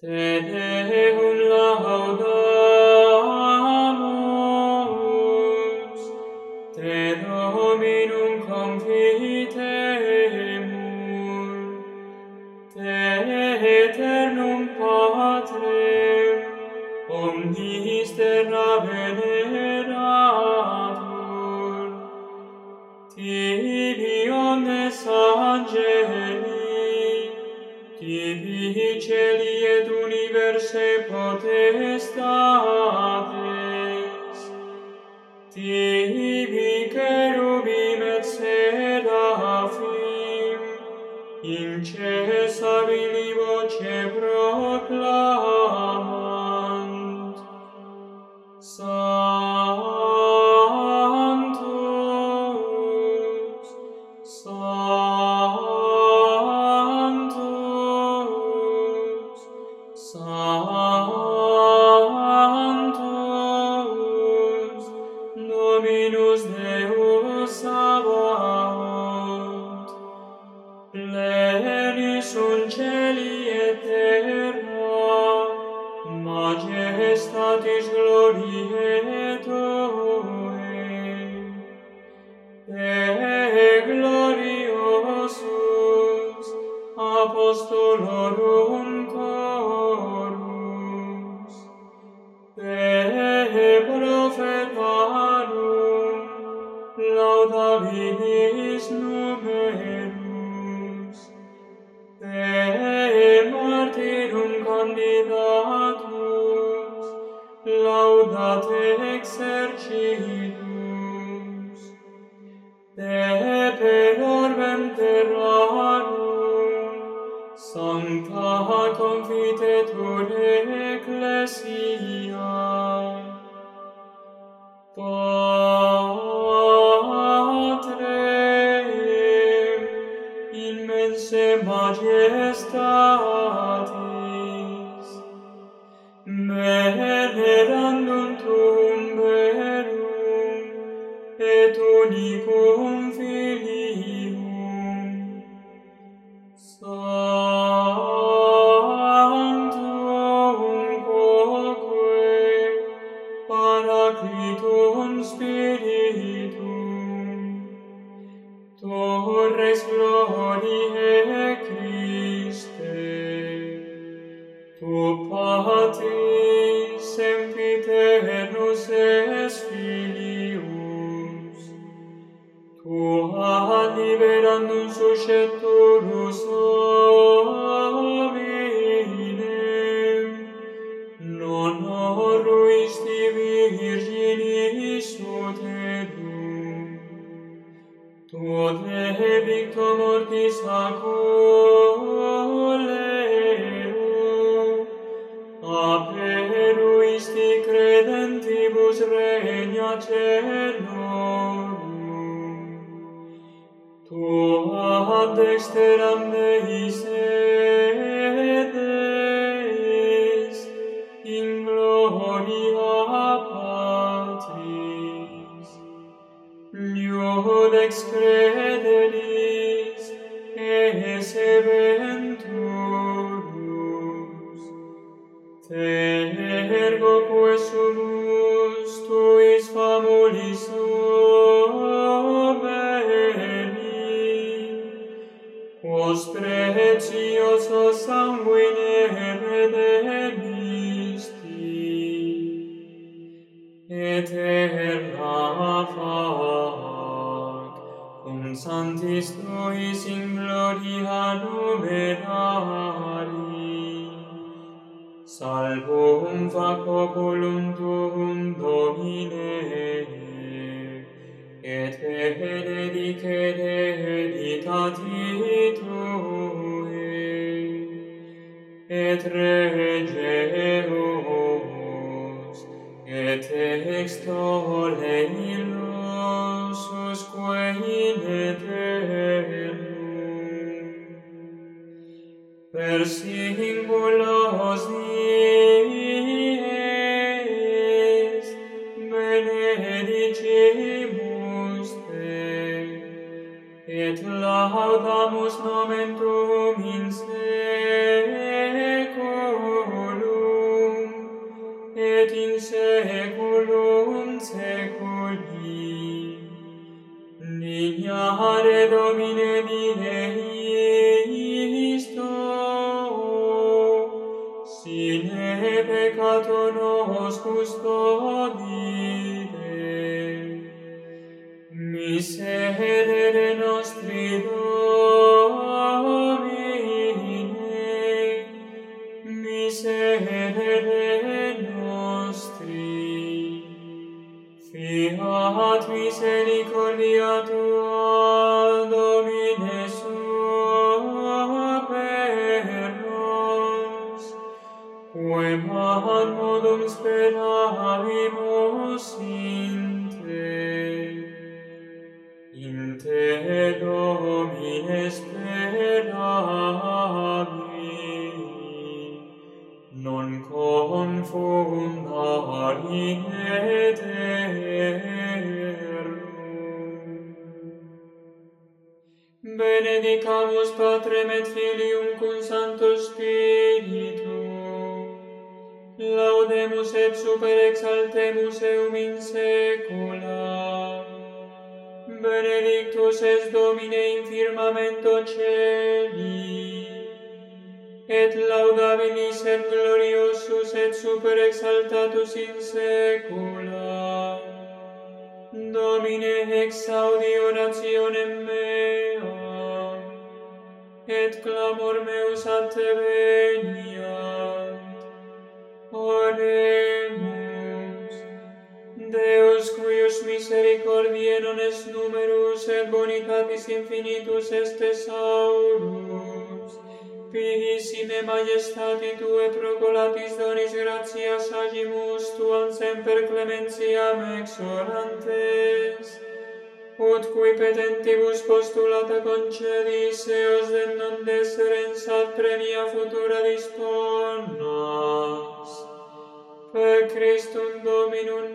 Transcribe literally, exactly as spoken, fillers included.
Te Deum laudamus, Te Dominum confitemur, Te Eternum Patrem, omnis terra veneratur, Tibi omnes angeli, Tibi celi et universae potestates, Tibi cherubim et seraphim, incessabili voce proclamant, Sanctus, Sanctus, Sanctus, Dominus Deus Sabaoth, Plenis sunt celi et terra, majestatis gloriae Tue. Te gloriosus, apostolorum chorus, Te prophetarum, laudabilis numerus, Te martyrum candidatus, laudate exercitus, Te per orbem terrarum, sancta confitetur ecclesia, Patrem, immense majestatis, venerandum tuum verum, et unicum Filium, Sanctum quoque, Paraclitum Spiritum, Torres Gloriae Christe, Tu Patris sempiternus es Filius, Tu ad liberandum suscepturus hominem, non horruisti virginis uterum, Tu de victo mortis acoleo, aperuisti credentibus regna celorum, Tu ad dexteram Dei sedes, in gloria Patris, Iudex crederis, esse venturus, Te ergo quae sumus Tuis famulis noveni, quos preciosos sanguine redemisti, eterna fac, cum sanctis Tuis in gloria numerari, salvum fac populum Tuum, Domine, et benedicet hereditati Tuae, et regeos, et extole illos usque in aeternum, per singulos dies benedicimus Te, et laudamus nomen Tuum in seculum. sine peccato nos custodire, miserere nostri Domine, miserere nostri. Fiat misericordia tua, Domine, super nos, quem ad modum speravimus in te. In te, Domine, speravi, non confundar in aeternum. Benedicamus Patrem et Filium cum Sancto Spiritu, laudemus et super exaltemus eum in saecula. Benedictus es Domine in firmamento celi, et laudabilis et gloriosus et super exaltatus in saecula. Domine, exaudi orationem mea, et clamor meus ad te veniat. Oremus. Deus, cuius misericordiae non est numerus et bonitatis infinitus est thesaurus, pihissime majestati Tue procolatis donis gratias agimus Tuam semper clementiam exorantes, ut qui petentibus postulata concedis eos de non deserens ad premia futura disponas. Per Christum Dominum